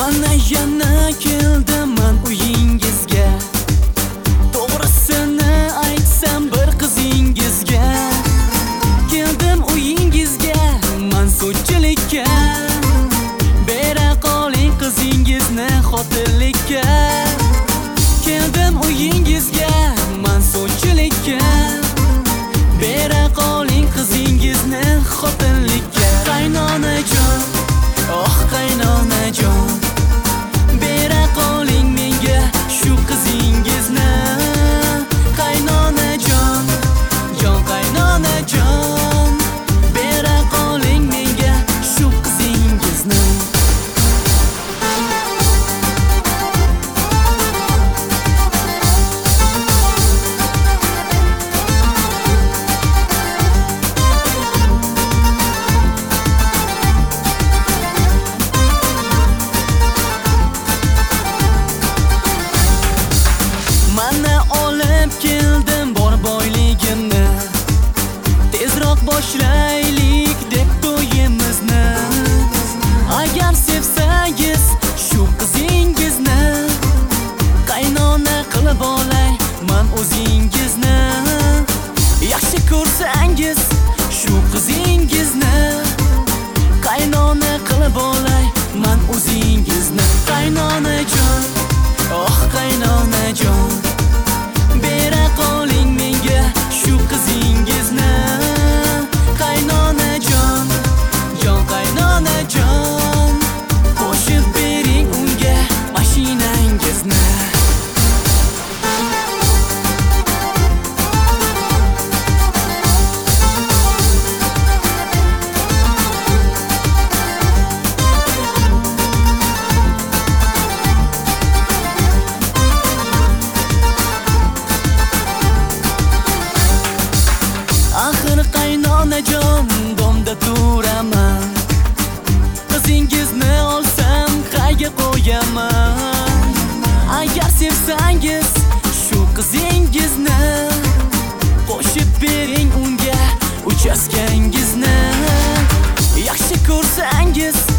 Mana yana keldiman uyingizga. To'g'risini aytsam bir qizingizga. Keldim uyingizga mansubchilikka. Bera qoling qizingizni xotinlikka. Keldim uyingizga mansubchilikka. Bera qoling qizingizni xotinlikka. Qaynonajon, oh qaynonajon, bera qoling menga shu qizingizni. Qaynonajon, jon qaynonajon, bera qoling menga shu qizingizni. Mana olib keldim bor boyligimni. Tezroq boshlaylik deb to'yimizni. Agar sevsangiz shu qizingizni, qaynona qilib olay men o'zingizni. Yaxshi ko'rsangiz shu qizingizni, qaynona qilib olay men o'zingizni. Qaynonajon, oh qaynonajon, bera qoling menga shu qizingizni. Qaynonajon, jon qaynonajon, qo'shib bering unga mashinangizni. Axir qaynonajon domda turaman. Qizingizni olsam qayga qo'yaman. Agar sevsangiz shu qizingizni, qo'shib bering unga uchastkangizni. Yaxshi ko'rsangiz